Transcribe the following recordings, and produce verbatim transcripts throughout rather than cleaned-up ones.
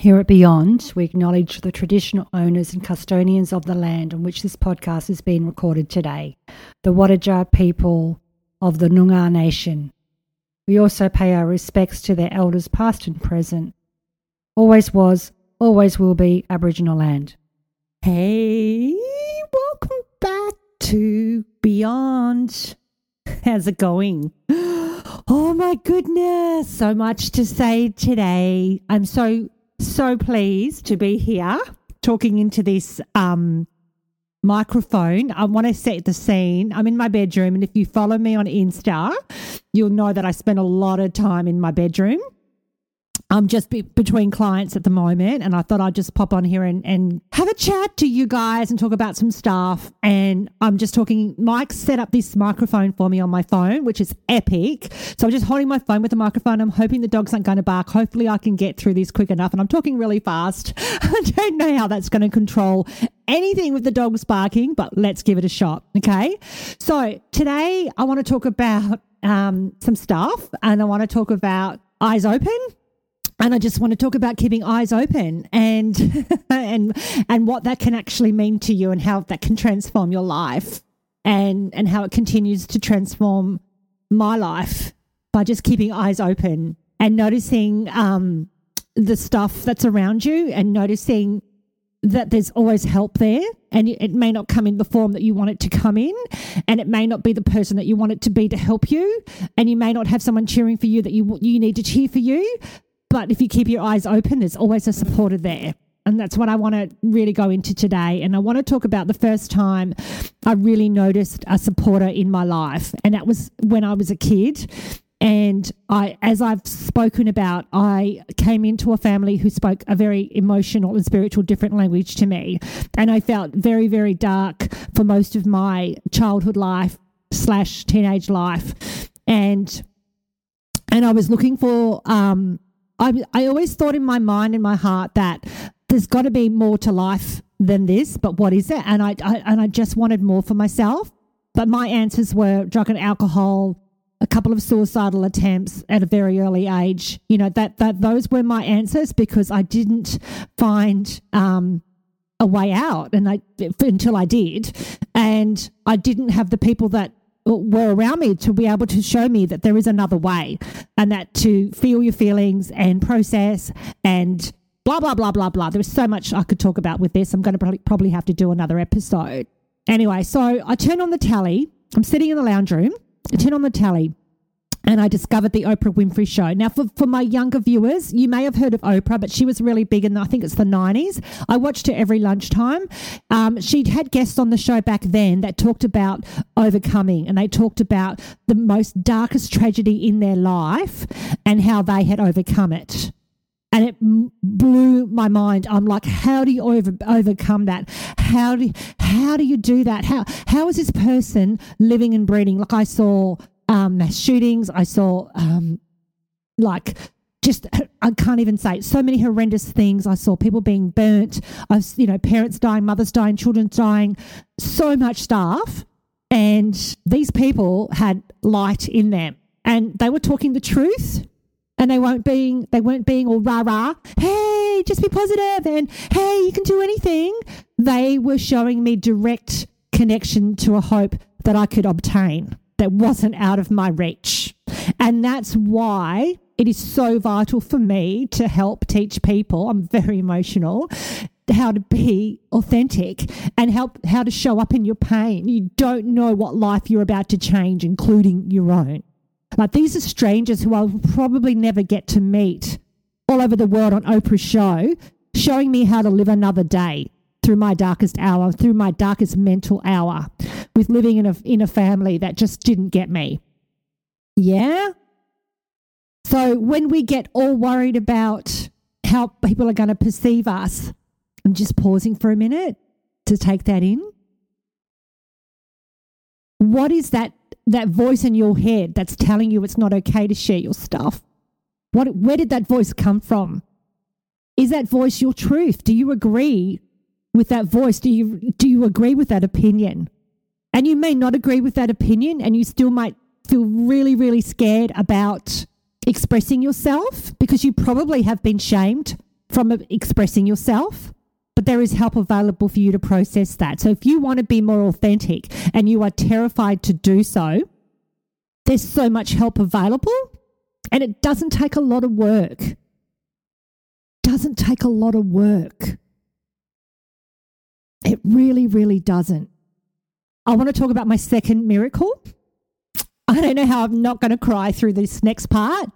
Here at Beyond, we acknowledge the traditional owners and custodians of the land on which this podcast is being recorded today, the Wadajara people of the Noongar Nation. We also pay our respects to their elders past and present. Always was, always will be Aboriginal land. Hey, welcome back to Beyond. How's it going? Oh my goodness, so much to say today. I'm so, so pleased to be here talking into this um, microphone. I want to set the scene. I'm in my bedroom, and if you follow me on Insta, you'll know that I spend a lot of time in my bedroom. I'm just be- between clients at the moment, and I thought I'd just pop on here and, and have a chat to you guys and talk about some stuff. And I'm just talking, Mike set up this microphone for me on my phone, which is epic. So I'm just holding my phone with the microphone. I'm hoping the dogs aren't going to bark. Hopefully I can get through this quick enough. And I'm talking really fast. I don't know how that's going to control anything with the dogs barking, but let's give it a shot. Okay. So today I want to talk about um, some stuff, and I want to talk about eyes open. And I just want to talk about keeping eyes open and and and what that can actually mean to you, and how that can transform your life, and and how it continues to transform my life by just keeping eyes open and noticing um, the stuff that's around you, and noticing that there's always help there, and it may not come in the form that you want it to come in, and it may not be the person that you want it to be to help you, and you may not have someone cheering for you that you you need to cheer for you. But if you keep your eyes open, there's always a supporter there. And that's what I want to really go into today. And I want to talk about the first time I really noticed a supporter in my life. And that was when I was a kid. And I, as I've spoken about, I came into a family who spoke a very emotional and spiritual different language to me. And I felt very, very dark for most of my childhood life slash teenage life. And, and I was looking for... Um, I, I always thought in my mind and my heart that there's got to be more to life than this, but what is it? And I, I and I just wanted more for myself. But my answers were drug and alcohol, a couple of suicidal attempts at a very early age. You know, that that those were my answers, because I didn't find um, a way out, and I until I did, and I didn't have the people that were around me to be able to show me that there is another way, and that to feel your feelings and process and blah, blah, blah, blah, blah. There was so much I could talk about with this. I'm going to probably, probably have to do another episode. Anyway, so I turn on the tally. I'm sitting in the lounge room. I turn on the tally, and I discovered the Oprah Winfrey Show. Now, for, for my younger viewers, you may have heard of Oprah, but she was really big in, the, I think it's the nineties. I watched her every lunchtime. Um, she'd had guests on the show back then that talked about overcoming, and they talked about the most darkest tragedy in their life and how they had overcome it. And it m- blew my mind. I'm like, how do you over, overcome that? How do how do you do that? How how is this person living and breathing? Like I saw... Um, mass shootings. I saw um, like just, I can't even say it, so many horrendous things. I saw people being burnt. I was, you know, parents dying, mothers dying, children dying, so much stuff. And these people had light in them, and they were talking the truth, and they weren't being, they weren't being all rah rah. Hey, just be positive, and hey, you can do anything. They were showing me direct connection to a hope that I could obtain that wasn't out of my reach. And that's why it is so vital for me to help teach people, I'm very emotional, how to be authentic and help how to show up in your pain. You don't know what life you're about to change, including your own. Like, these are strangers who I'll probably never get to meet all over the world on Oprah's show, showing me how to live another day through my darkest hour, through my darkest mental hour, with living in a in a family that just didn't get me. Yeah? So when we get all worried about how people are going to perceive us, I'm just pausing for a minute to take that in. What is that that voice in your head that's telling you it's not okay to share your stuff? What where did that voice come from? Is that voice your truth? Do you agree with that voice? Do you do you agree with that opinion? And you may not agree with that opinion, and you still might feel really, really scared about expressing yourself, because you probably have been shamed from expressing yourself, but there is help available for you to process that. So if you want to be more authentic and you are terrified to do so, there's so much help available, and it doesn't take a lot of work. Doesn't take a lot of work. It really, really doesn't. I want to talk about my second miracle. I don't know how I'm not going to cry through this next part.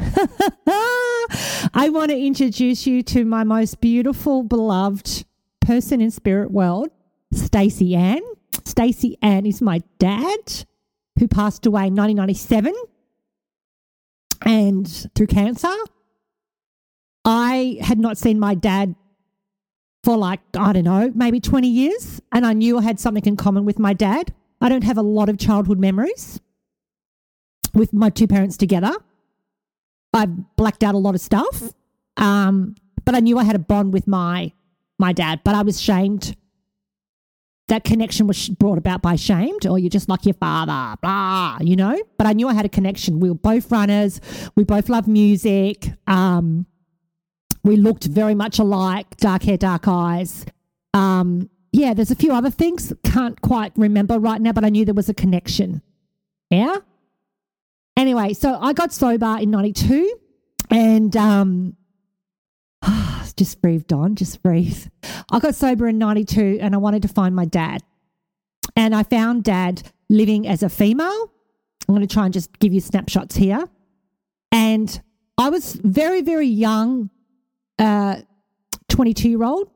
I want to introduce you to my most beautiful, beloved person in spirit world, Stacey Ann. Stacey Ann is my dad, who passed away in nineteen ninety-seven and through cancer. I had not seen my dad for like, I don't know, maybe twenty years, and I knew I had something in common with my dad. I don't have a lot of childhood memories with my two parents together. I've blacked out a lot of stuff, um, but I knew I had a bond with my my dad, but I was shamed. That connection was brought about by shamed, or you're just like your father, blah, you know. But I knew I had a connection. We were both runners. We both loved music. Um, we looked very much alike, dark hair, dark eyes. Um, yeah, there's a few other things. Can't quite remember right now, but I knew there was a connection. Yeah? Anyway, so I got sober in ninety-two and um, just breathe, Don, just breathe. I got sober in ninety-two and I wanted to find my dad. And I found Dad living as a female. I'm going to try and just give you snapshots here. And I was very, very young, uh, twenty-two-year-old,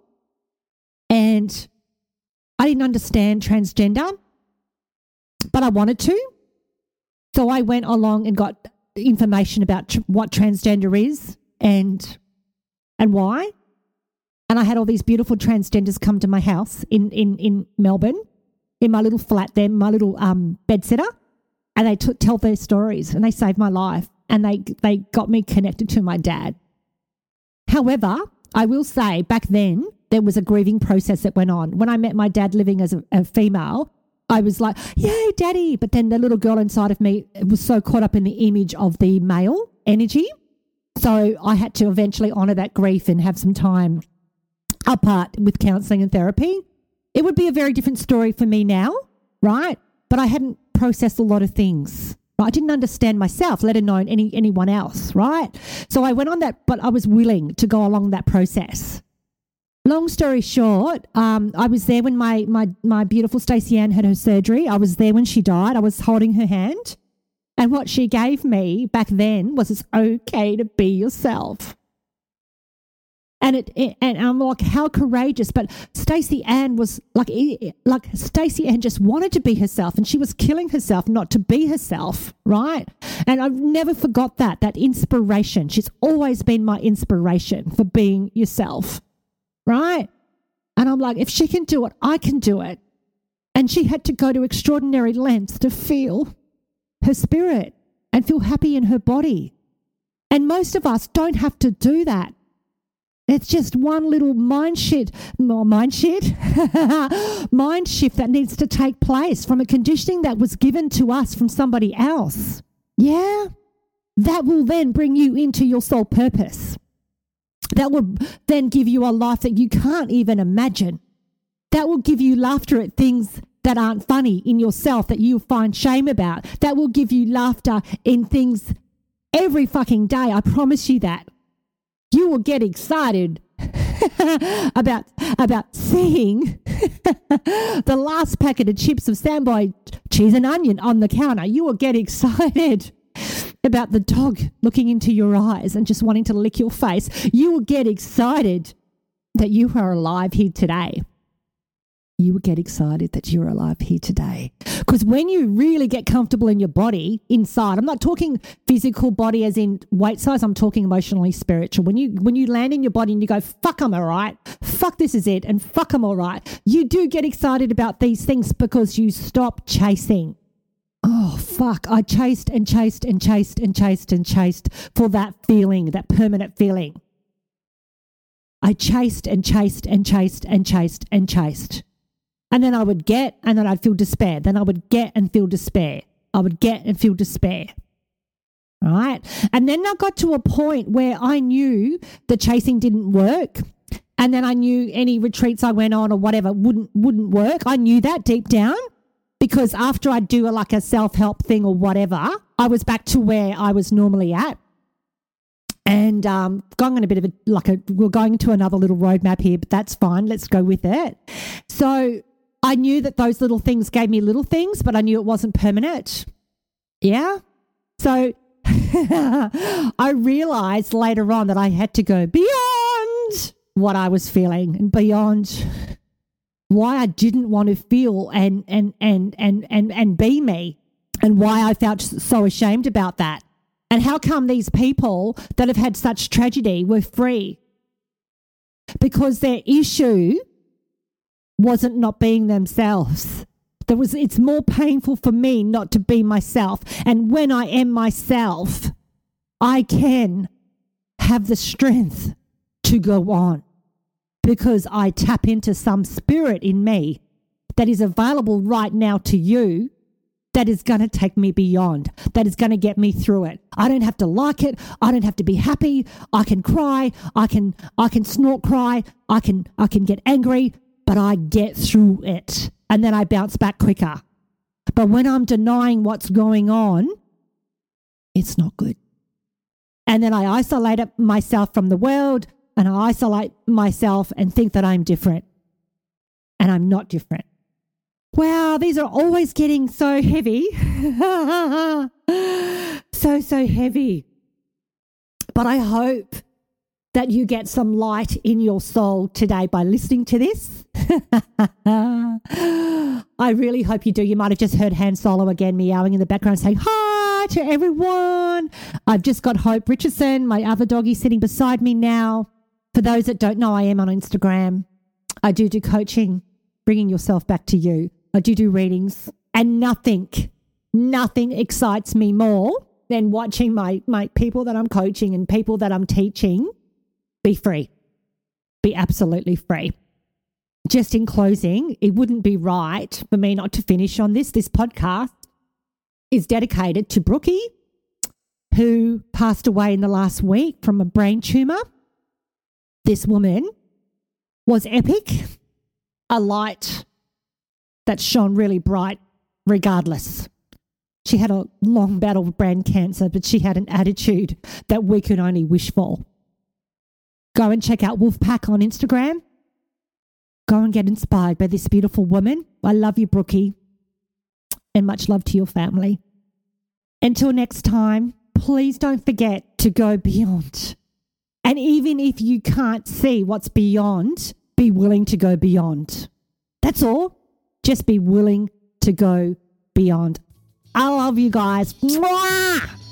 and I didn't understand transgender, but I wanted to. So I went along and got information about tr- what transgender is and and why. And I had all these beautiful transgenders come to my house in, in, in Melbourne, in my little flat there, my little um, bedsitter, and they t- tell their stories and they saved my life and they they got me connected to my dad. However, I will say back then there was a grieving process that went on. When I met my dad living as a, a female, I was like, yay, daddy. But then the little girl inside of me was so caught up in the image of the male energy. So I had to eventually honour that grief and have some time apart with counselling and therapy. It would be a very different story for me now, right? But I hadn't processed a lot of things. I didn't understand myself, let alone any anyone else, right? So I went on that, but I was willing to go along that process. Long story short, um, I was there when my my my beautiful Stacey Ann had her surgery. I was there when she died. I was holding her hand. And what she gave me back then was it's okay to be yourself. And it, it and I'm like, how courageous. But Stacey Ann was like, like Stacey Ann just wanted to be herself, and she was killing herself not to be herself, right? And I've never forgot that, that inspiration. She's always been my inspiration for being yourself. Right? And I'm like, if she can do it, I can do it. And she had to go to extraordinary lengths to feel her spirit and feel happy in her body. And most of us don't have to do that. It's just one little mind shit, more mind shit, mind shift that needs to take place from a conditioning that was given to us from somebody else. Yeah? That will then bring you into your soul purpose. That will then give you a life that you can't even imagine. That will give you laughter at things that aren't funny in yourself that you find shame about. That will give you laughter in things every fucking day. I promise you that. You will get excited about, about seeing the last packet of chips of Sandboy cheese and onion on the counter. You will get excited about the dog looking into your eyes and just wanting to lick your face. You will get excited that you are alive here today. You will get excited that you're alive here today. Because when you really get comfortable in your body inside, I'm not talking physical body as in weight size, I'm talking emotionally spiritual. When you when you land in your body and you go, fuck, I'm all right, fuck, this is it, and fuck, I'm all right, you do get excited about these things because you stop chasing. Oh, fuck, I chased and chased and chased and chased and chased for that feeling, that permanent feeling. I chased and chased and chased and chased and chased. And then I would get, and then I'd feel despair. Then I would get and feel despair. I would get and feel despair. right? And then I got to a point where I knew the chasing didn't work. And then I knew any retreats I went on or whatever wouldn't wouldn't work. I knew that deep down, because after I'd do a, like a self-help thing or whatever, I was back to where I was normally at. And um, going on a bit of a, like a, we're going into another little roadmap here, but that's fine. Let's go with it. So I knew that those little things gave me little things, but I knew it wasn't permanent. Yeah. So I realized later on that I had to go beyond what I was feeling and beyond why I didn't want to feel and and and and and and be me, and why I felt so ashamed about that. And how come these people that have had such tragedy were free? Because their issue wasn't not being themselves. There was it's more painful for me not to be myself. And when I am myself, I can have the strength to go on, because I tap into some spirit in me that is available right now to you, that is going to take me beyond, that is going to get me through it. I don't have to like it. I don't have to be happy. I can cry. I can I can snort cry. I can I can get angry, but I get through it, and then I bounce back quicker. But when I'm denying what's going on, it's not good. And then I isolate myself from the world, and I isolate myself and think that I'm different. And I'm not different. Wow, these are always getting so heavy. so, so heavy. But I hope that you get some light in your soul today by listening to this. I really hope you do. You might have just heard Han Solo again meowing in the background saying, hi to everyone. I've just got Hope Richardson, my other doggy, sitting beside me now. For those that don't know, I am on Instagram. I do do coaching, bringing yourself back to you. I do do readings, and nothing, nothing excites me more than watching my, my people that I'm coaching and people that I'm teaching be free, be absolutely free. Just in closing, it wouldn't be right for me not to finish on this. This podcast is dedicated to Brookie, who passed away in the last week from a brain tumour. This woman was epic, a light that shone really bright regardless. She had a long battle with brain cancer, but she had an attitude that we could only wish for. Go and check out Wolfpack on Instagram. Go and get inspired by this beautiful woman. I love you, Brookie, and much love to your family. Until next time, please don't forget to go beyond. And even if you can't see what's beyond, be willing to go beyond. That's all. Just be willing to go beyond. I love you guys. Mwah!